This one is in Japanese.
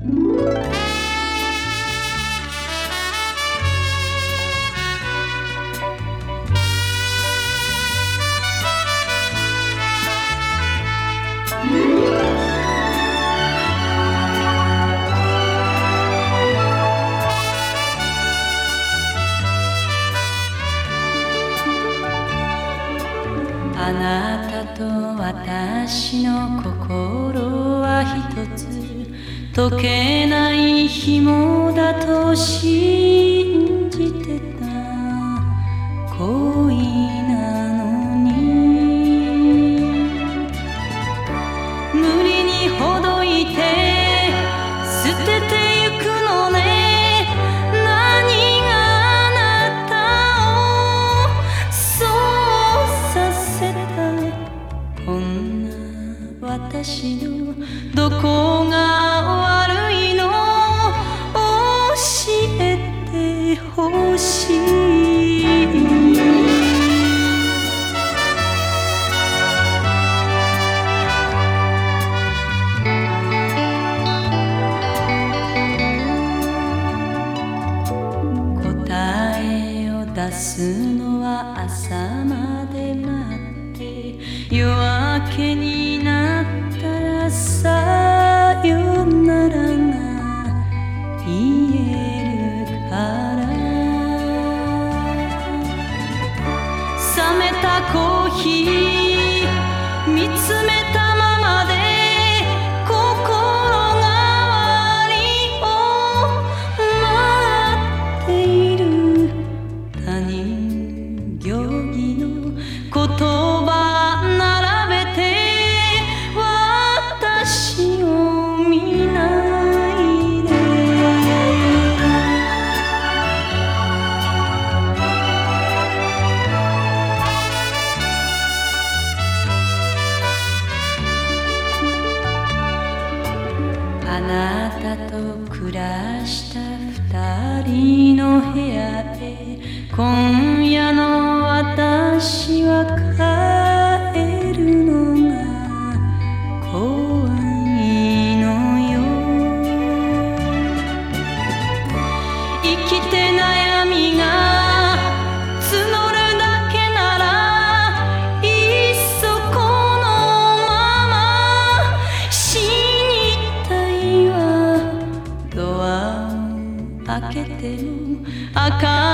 あなたと私の心は一つ溶けない紐だと信じてた恋なのに無理にほどいて捨ててゆくのね何があなたをそうさせたこんな私のどこが悪いの教えてほしい答えを出すのは朝まで待って夜明けになったらさよならが言えるから冷めたコーヒー見つめたままで心変わりを待っている他人行儀の言葉並べて私を見ないであなたと暮らした二人の部屋へ今夜の私は帰るのが怖いのよ生きて悩みが募るだけならいっそこのまま死にたいわドアを開けても明か